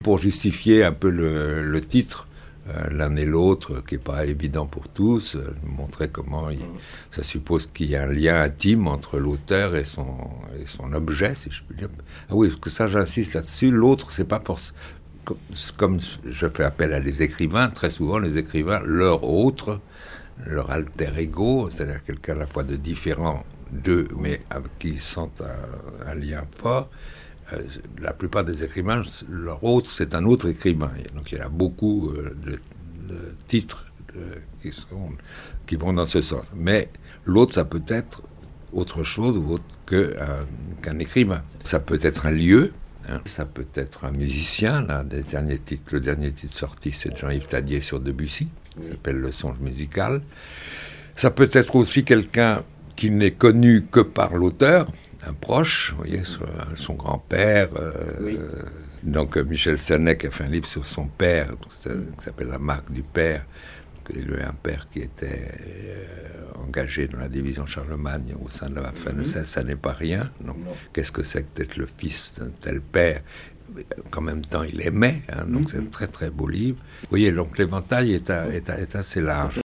pour justifier un peu le titre, l'un et l'autre, qui n'est pas évident pour tous, montrer comment ça suppose qu'il y a un lien intime entre l'auteur et son objet, si je puis dire. Ah oui, parce que ça, j'insiste là-dessus. L'autre, c'est pas forcément... Comme je fais appel à des écrivains, très souvent, les écrivains, leur autre, leur alter ego, c'est-à-dire quelqu'un à la fois de différent d'eux, mais avec qui ils sentent un lien fort. La plupart des écrivains, leur autre, c'est un autre écrivain. Donc il y a beaucoup de titres qui vont dans ce sens. Mais l'autre, ça peut être autre chose qu'un écrivain. Ça peut être un lieu, ça peut être un musicien. Le dernier titre sorti, c'est de Jean-Yves Thadier sur Debussy, qui s'appelle Le songe musical. Ça peut être aussi quelqu'un qui n'est connu que par l'auteur, un proche, vous voyez, son grand-père. Donc Michel Sennec a fait un livre sur son père, qui s'appelle La marque du père. Il a un père qui était engagé dans la division Charlemagne au sein de la Waffen. Ça n'est pas rien. Donc, qu'est-ce que c'est que d'être le fils d'un tel père qu'en même temps il aimait, donc c'est un très très beau livre. Vous voyez, donc l'éventail est assez large.